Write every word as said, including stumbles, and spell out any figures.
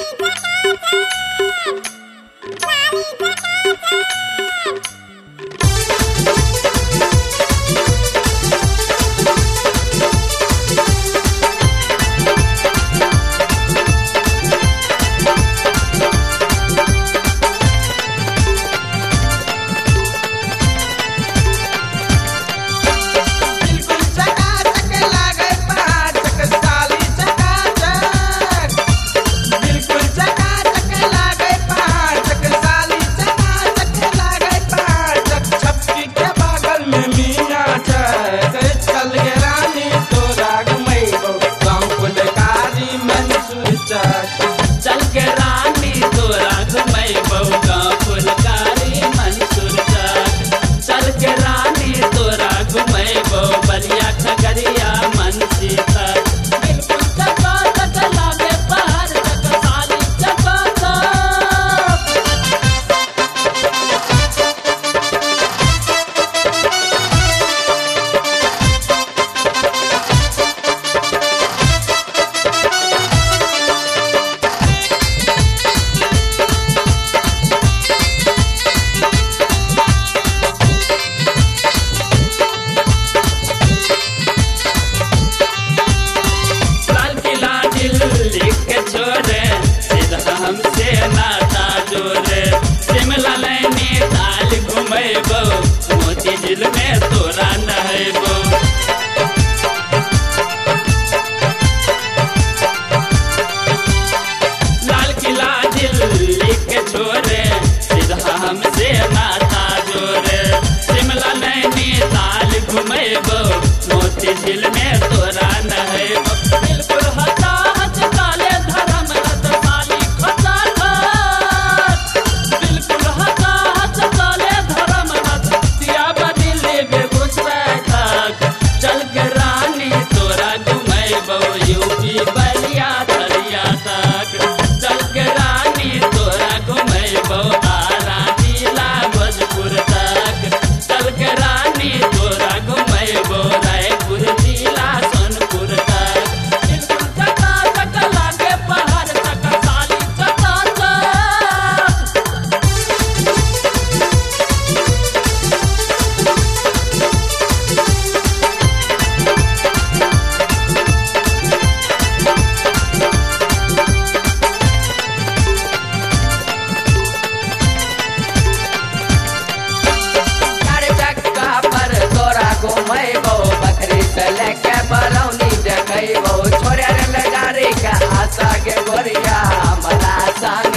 दिल में तोरा नहबो लाल किला दिल्ली के छोरे सीधा हमसे नाता जोरे शिमला नैनीताल घुमेबो मोती दिल में तोरा नहबो बिल्कुल हटा हट काले धर्म रत साली खचा बिल्कुल हटा हट काले धर्म रत दिया बदिले बेगूसराय तक चल के रानी तोरा घुमेबो यूपी बलिया धरिया तक चल के रानी तोरा घुमेबो आरा जिला भोजपुर तक चल के रानी तोरा घुमेबो रायपुर जिला सोनपुर तक बिल्कुल चका चक लागे पहाड़ चक साली चका चक चार चक्का पर तोरा घुमेबो बकरी से लेके बरौनी देखैबो छोरे रे गाड़ी के आशा के गोरिया मला संग